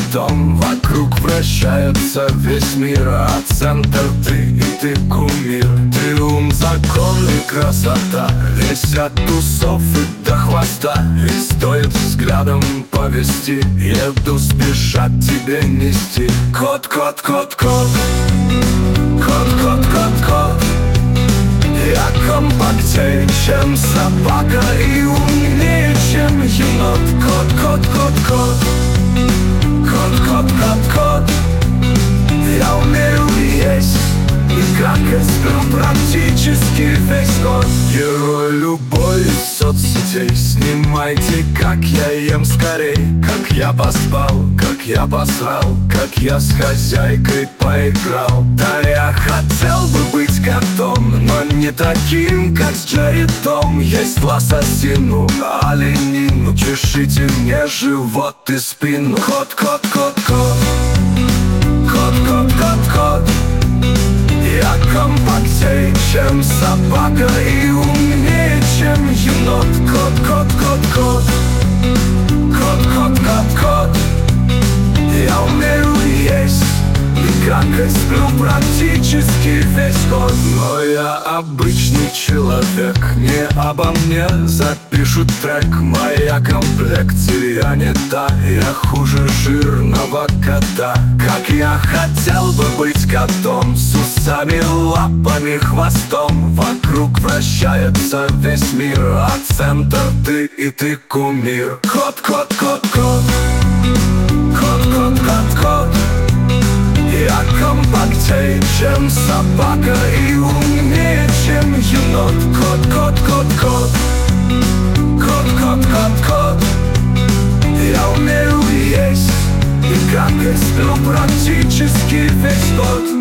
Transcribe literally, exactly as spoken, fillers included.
котом. Вокруг вращается весь мир, а центр ты и ты кумир. Ты ум, закон и красота, весь от усов и до хвоста. И стоит взглядом повести, еду спешат тебе нести. Кот, кот, кот, кот, кот, кот, кот, кот. Я компактнее, чем собака, и умнее, чем енот. Кот, кот, кот, кот, кот, кот, кот, кот. Я умею есть, и как я сплю практически весь год. Герой любой из соцсетей, снимайте, как я ем скорей. Как я поспал, как я посрал, как я с хозяйкой поиграл. Да я хотел бы быть котом, но не таким, как с Джерри Том. Есть лососину, оленину, чешите мне живот и спину. Кот, кот, кот, кот, кот, кот, кот, кот. Я компактнее, чем собака, и умнее, чем енот. Кот, кот, кот, кот, кот, кот, кот, кот. Я умею есть, и как я сплю практически весь год. Но я обычный человек, не обо мне запишут трек. Моя комплекция не та, я хуже жирного кота. Как я хотел бы быть котом, с усами, лапами, хвостом. Вокруг вращается весь мир, а центр ты и ты кумир. Кот, кот, кот, кот, кот, кот, кот, кот. Я компактнее, чем собака, и умнее, чем енот. Кот, кот, кот, кот, кот, кот, кот, кот. Я умею есть, и как я сплю практически весь год.